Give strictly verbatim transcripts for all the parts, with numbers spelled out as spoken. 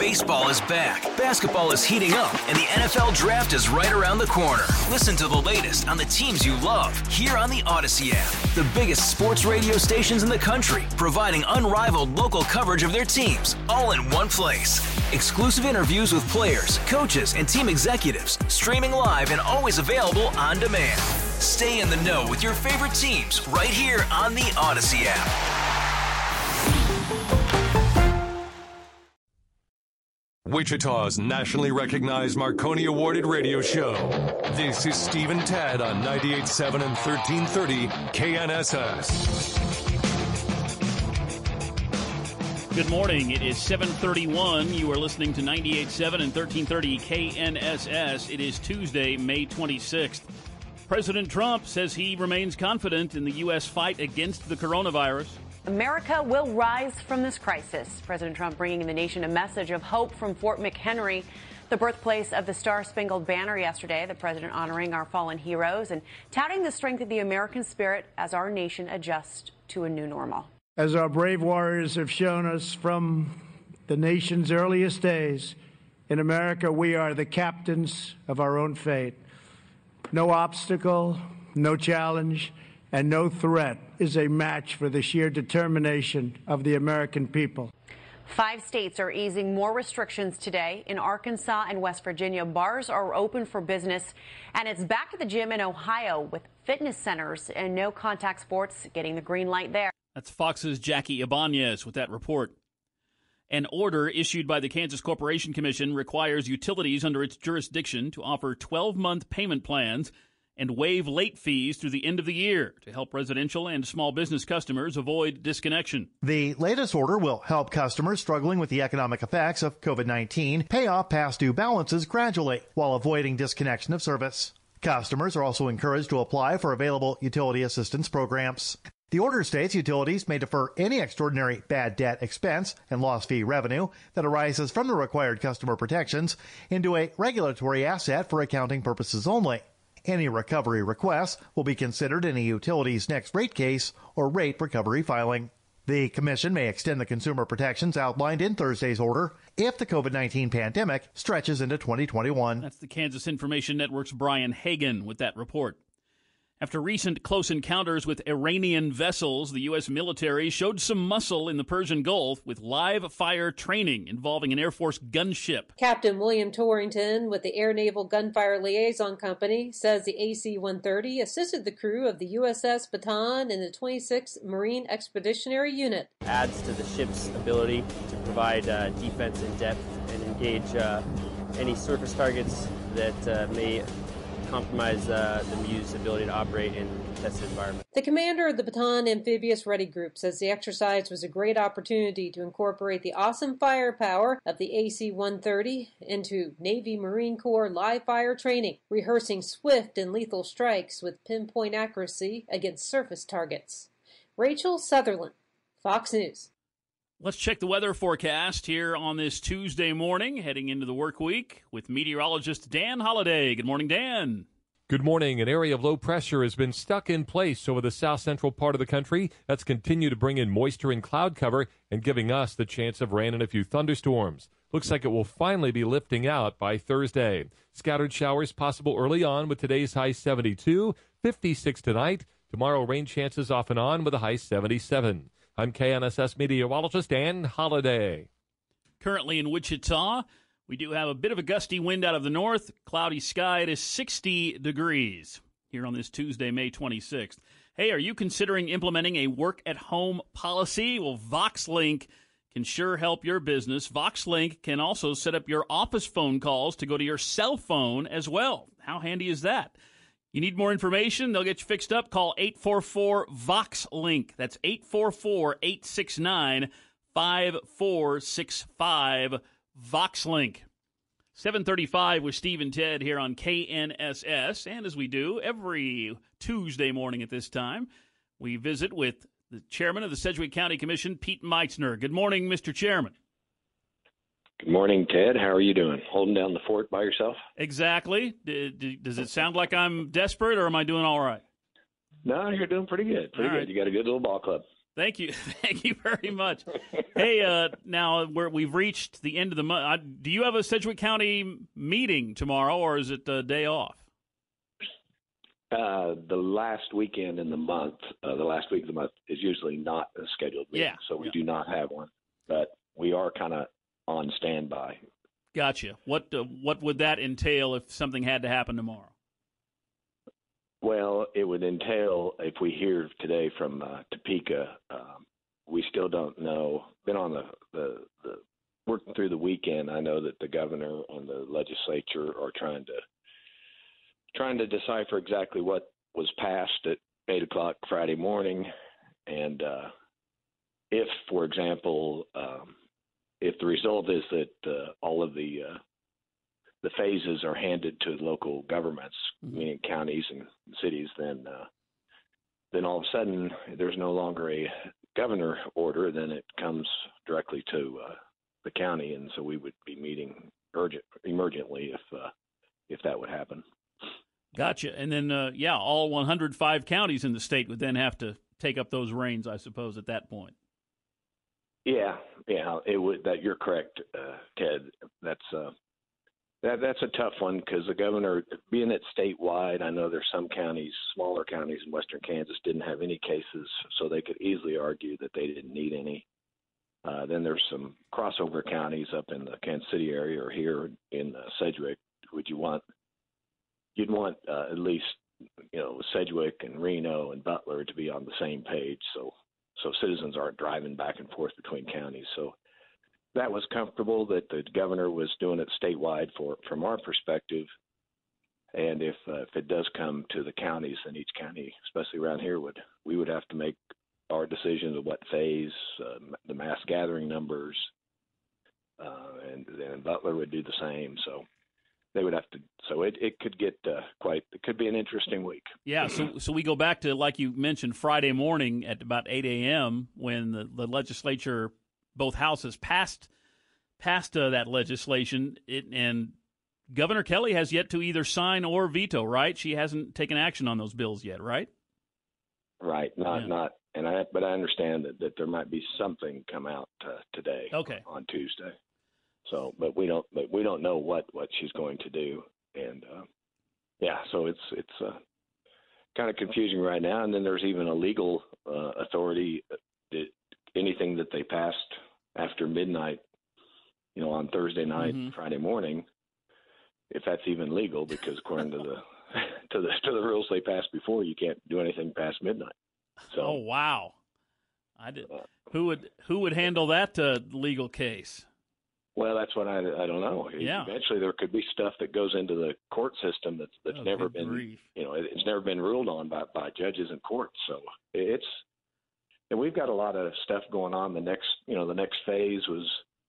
Baseball is back, basketball is heating up, and the N F L Draft is right around the corner. Listen to the latest on the teams you love here on the Odyssey app. The biggest sports radio stations in the country, providing unrivaled local coverage of their teams, all in one place. Exclusive interviews with players, coaches, and team executives, streaming live and always available on demand. Stay in the know with your favorite teams right here on the Odyssey app. Wichita's nationally recognized Marconi awarded radio show. This is Steve and Tad on ninety-eight point seven and thirteen thirty K N S S. Good morning. It is seven thirty-one. You are listening to ninety-eight point seven and thirteen thirty K N S S. It is Tuesday, May twenty-sixth. President Trump says he remains confident in the U S fight against the coronavirus. America will rise from this crisis. President Trump bringing the nation a message of hope from Fort McHenry, the birthplace of the Star-Spangled Banner yesterday. The president honoring our fallen heroes and touting the strength of the American spirit as our nation adjusts to a new normal. As our brave warriors have shown us from the nation's earliest days, in America we are the captains of our own fate. No obstacle, no challenge, and no threat is a match for the sheer determination of the American people. Five states are easing more restrictions today. In Arkansas and West Virginia, bars are open for business, and it's back to the gym in Ohio with fitness centers and no-contact sports getting the green light there. That's Fox's Jackie Ibanez with that report. An order issued by the Kansas Corporation Commission requires utilities under its jurisdiction to offer twelve-month payment plans and waive late fees through the end of the year to help residential and small business customers avoid disconnection. The latest order will help customers struggling with the economic effects of COVID nineteen pay off past due balances gradually while avoiding disconnection of service. Customers are also encouraged to apply for available utility assistance programs. The order states utilities may defer any extraordinary bad debt expense and lost fee revenue that arises from the required customer protections into a regulatory asset for accounting purposes only. Any recovery requests will be considered in a utility's next rate case or rate recovery filing. The Commission may extend the consumer protections outlined in Thursday's order if the COVID nineteen pandemic stretches into twenty twenty-one. That's the Kansas Information Network's Brian Hagan with that report. After recent close encounters with Iranian vessels, the U S military showed some muscle in the Persian Gulf with live fire training involving an Air Force gunship. Captain William Torrington with the Air Naval Gunfire Liaison Company says the A C one thirty assisted the crew of the U S S Bataan in the twenty-sixth Marine Expeditionary Unit. Adds to the ship's ability to provide uh, defense in depth and engage uh, any surface targets that uh, may compromise uh, the M U's ability to operate in a contested environment. The commander of the Bataan Amphibious Ready Group says the exercise was a great opportunity to incorporate the awesome firepower of the A C one thirty into Navy Marine Corps live fire training, rehearsing swift and lethal strikes with pinpoint accuracy against surface targets. Rachel Sutherland, Fox News. Let's check the weather forecast here on this Tuesday morning, heading into the work week with meteorologist Dan Holliday. Good morning, Dan. Good morning. An area of low pressure has been stuck in place over the south central part of the country. That's continued to bring in moisture and cloud cover and giving us the chance of rain and a few thunderstorms. Looks like it will finally be lifting out by Thursday. Scattered showers possible early on with today's high seventy-two, fifty-six tonight. Tomorrow rain chances off and on with a high seventy-seven. I'm K N S S meteorologist Dan Holliday. Currently in Wichita, we do have a bit of a gusty wind out of the north. Cloudy sky. It is sixty degrees here on this Tuesday, May twenty-sixth. Hey, are you considering implementing a work-at-home policy? Well, VoxLink can sure help your business. VoxLink can also set up your office phone calls to go to your cell phone as well. How handy is that? You need more information? They'll get you fixed up. Call eight four four, VOX LINK. That's eight four four, eight six nine, five four six five, VoxLink. seven thirty-five with Steve and Ted here on K N S S. And as we do every Tuesday morning at this time, we visit with the chairman of the Sedgwick County Commission, Pete Meitzner. Good morning, Mister Chairman. Good morning, Ted. How are you doing? Holding down the fort by yourself? Exactly. D- d- does it sound like I'm desperate, or am I doing all right? No, you're doing pretty good. Pretty all good. Right. You got a good little ball club. Thank you. Thank you very much. Hey, uh, now we're, we've reached the end of the month. Do you have a Sedgwick County meeting tomorrow, or is it a day off? Uh, the last weekend in the month, uh, the last week of the month is usually not a scheduled meeting, yeah, so we yeah. do not have one. But we are kind of on standby. Gotcha. What uh, what would that entail if something had to happen tomorrow? Well, it would entail, if we hear today from uh, Topeka, um, we still don't know. Been on the, the, the working through the weekend. I know that the governor and the legislature are trying to trying to decipher exactly what was passed at eight o'clock Friday morning, and uh, if, for example, um, if the result is that uh, all of the uh, the phases are handed to local governments, mm-hmm. meaning counties and cities, then uh, then all of a sudden there's no longer a governor order. Then it comes directly to uh, the county, and so we would be meeting urgent, emergently if uh, if that would happen. Gotcha. And then, uh, yeah, all one hundred five counties in the state would then have to take up those reins, I suppose, at that point. Yeah, yeah, it would. That you're correct, uh, Ted. That's uh, that that's a tough one because the governor, being it statewide, I know there's some counties, smaller counties in western Kansas, didn't have any cases, so they could easily argue that they didn't need any. Uh, then there's some crossover counties up in the Kansas City area or here in uh, Sedgwick. Would you want? You'd want uh, at least, you know, Sedgwick and Reno and Butler to be on the same page, so so citizens aren't driving back and forth between counties. So that was comfortable that the governor was doing it statewide for from our perspective. And if uh, if it does come to the counties, then each county, especially around here, would we would have to make our decisions of what phase, uh, the mass gathering numbers, uh, and then Butler would do the same. So. They would have to, so it, it could get uh, quite, it could be an interesting week. Yeah, so so we go back to, like you mentioned, Friday morning at about eight a.m. when the, the legislature, both houses, passed passed uh, that legislation, it, and Governor Kelly has yet to either sign or veto, right? She hasn't taken action on those bills yet, right? Right, not, yeah. not, and I, but I understand that, that there might be something come out uh, today okay. on Tuesday. So, but we don't, but we don't know what, what she's going to do, and uh, yeah, so it's it's uh, kind of confusing right now. And then there's even a legal uh, authority that anything that they passed after midnight, you know, on Thursday night, mm-hmm. Friday morning, if that's even legal, because according to the to the to the rules they passed before, you can't do anything past midnight. So, oh wow, I did. Uh, who would who would handle that uh, legal case? Well, that's what I, I don't know. Yeah. Eventually, there could be stuff that goes into the court system that's that's oh, never been, grief. you know, it's never been ruled on by, by judges and courts. So it's, and we've got a lot of stuff going on. The next, you know, the next phase was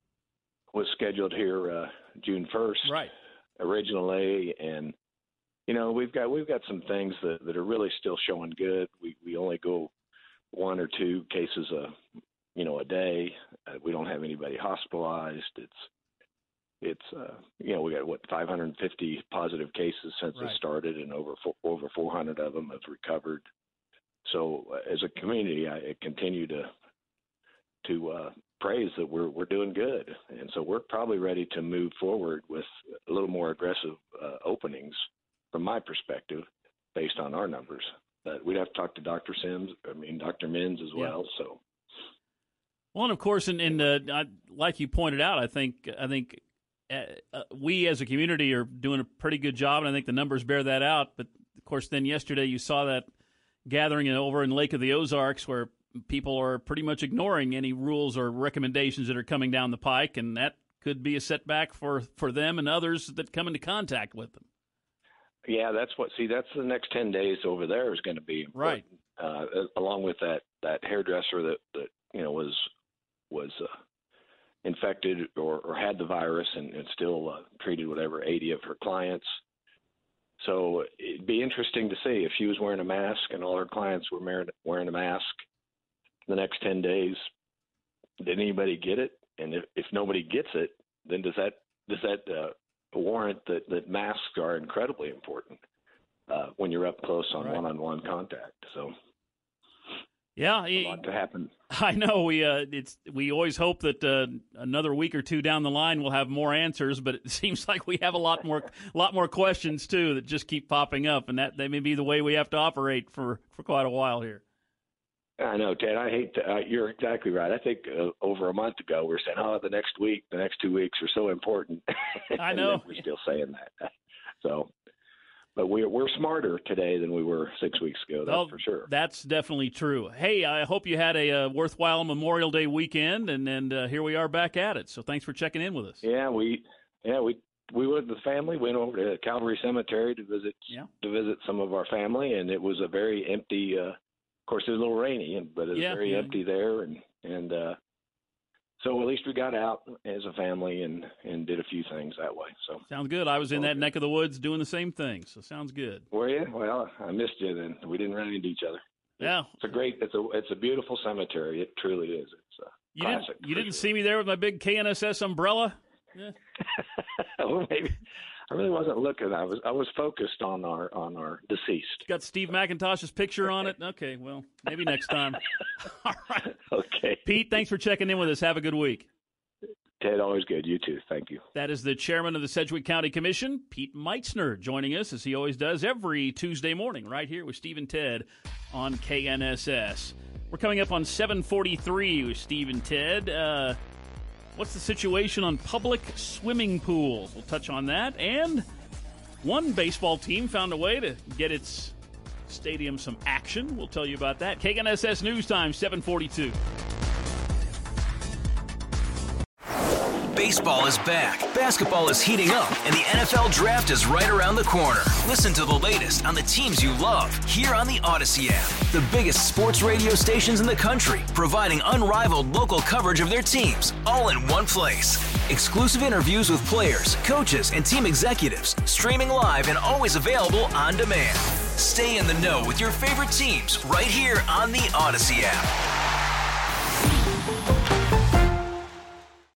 was scheduled here uh, June first, right? Originally, and you know, we've got we've got some things that, that are really still showing good. We we only go one or two cases a. you know, a day. Uh, we don't have anybody hospitalized. It's, it's, uh, you know, we got what five hundred fifty positive cases since right. it started, and over four, over four hundred of them have recovered. So, uh, as a community, I, I continue to to uh, praise that we're we're doing good, and so we're probably ready to move forward with a little more aggressive uh, openings, from my perspective, based on our numbers. But we'd have to talk to Doctor Sims, I mean Doctor Mins as well. Yeah. So. Well, and of course, and, and uh, like you pointed out, I think I think uh, uh, we as a community are doing a pretty good job, and I think the numbers bear that out. But of course, then yesterday you saw that gathering over in Lake of the Ozarks, where people are pretty much ignoring any rules or recommendations that are coming down the pike, and that could be a setback for, for them and others that come into contact with them. Yeah, that's what. See, that's the next ten days over there is going to be right, uh, along with that that hairdresser that that you know was. was uh, infected or, or had the virus and, and still uh, treated whatever eighty of her clients. So it'd be interesting to see if she was wearing a mask and all her clients were wearing, wearing a mask the next ten days. Did anybody get it? And if, if nobody gets it, then does that does that uh, warrant that, that masks are incredibly important uh, when you're up close on right. one-on-one contact? So. Yeah, a lot to happen. I know we uh, it's we always hope that uh, another week or two down the line we'll have more answers, but it seems like we have a lot more lot more questions too that just keep popping up, and that they may be the way we have to operate for, for quite a while here. I know, Ted. I hate to, uh, you're exactly right. I think uh, over a month ago we were saying, "Oh, the next week, the next two weeks are so important." I know. And we're still saying that. So. But we're, we're smarter today than we were six weeks ago, that's well, for sure. That's definitely true. Hey, I hope you had a, a worthwhile Memorial Day weekend, and, and uh, here we are back at it. So thanks for checking in with us. Yeah, we yeah we we went with the family, went over to Calvary Cemetery to visit yeah. to visit some of our family, and it was a very empty. Uh, of course, it was a little rainy, but it was yeah, very yeah. empty there, and and uh, so at least we got out as a family and, and did a few things that way. So sounds good. I was in that neck of the woods doing the same thing, so sounds good. Were you? Well, I missed you then. We didn't run into each other. Yeah, it's a great. It's a it's a beautiful cemetery. It truly is. It's a you classic. Didn't, you didn't sure. see me there with my big K N S S umbrella? Yeah. Well, maybe. I really wasn't looking. I was I was focused on our on our deceased. Got Steve McIntosh's picture on it. Okay, well, maybe next time. All right. Okay. Pete, thanks for checking in with us. Have a good week. Ted, always good. You too. Thank you. That is the chairman of the Sedgwick County Commission, Pete Meitzner, joining us as he always does every Tuesday morning right here with Steve and Ted on K N S S. We're coming up on seven forty-three with Steve and Ted. Uh, what's the situation on public swimming pools? We'll touch on that. And one baseball team found a way to get its stadium some action. We'll tell you about that. K N S S News Time, seven forty-two. Baseball is back, basketball is heating up, and the N F L Draft is right around the corner. Listen to the latest on the teams you love here on the Odyssey app. The biggest sports radio stations in the country, providing unrivaled local coverage of their teams, all in one place. Exclusive interviews with players, coaches, and team executives, streaming live and always available on demand. Stay in the know with your favorite teams right here on the Odyssey app.